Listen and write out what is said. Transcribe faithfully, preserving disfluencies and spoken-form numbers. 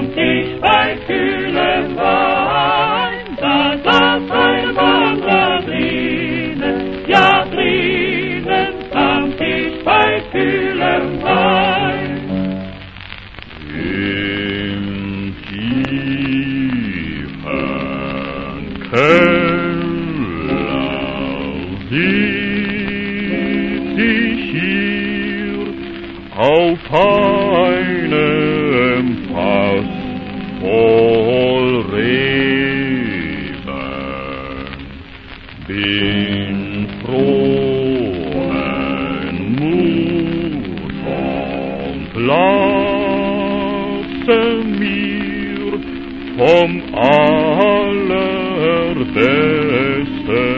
Tisch bei kühlem Wein, da saß eine Wandler drinnen, ja drinnen am Tisch bei kühlem Wein. Im tiefen Keller sitzt ich hier auf einem Fass voll Reben, bin frohen Mut und lasse mir vom Allerbesten